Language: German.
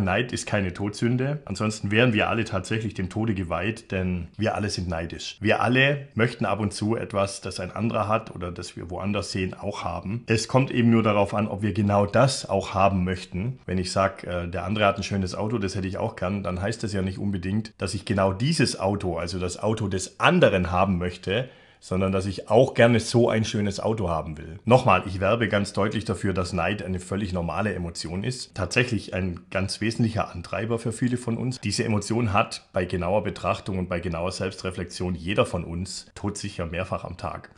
Neid ist keine Todsünde. Ansonsten wären wir alle tatsächlich dem Tode geweiht, denn wir alle sind neidisch. Wir alle möchten ab und zu etwas, das ein anderer hat oder das wir woanders sehen, auch haben. Es kommt eben nur darauf an, ob wir genau das auch haben möchten. Wenn ich sage, der andere hat ein schönes Auto, das hätte ich auch gern, dann heißt das ja nicht unbedingt, dass ich genau dieses Auto, also das Auto des anderen haben möchte, sondern dass ich auch gerne so ein schönes Auto haben will. Nochmal, ich werbe ganz deutlich dafür, dass Neid eine völlig normale Emotion ist. Tatsächlich ein ganz wesentlicher Antreiber für viele von uns. Diese Emotion hat bei genauer Betrachtung und bei genauer Selbstreflexion jeder von uns todsicher mehrfach am Tag.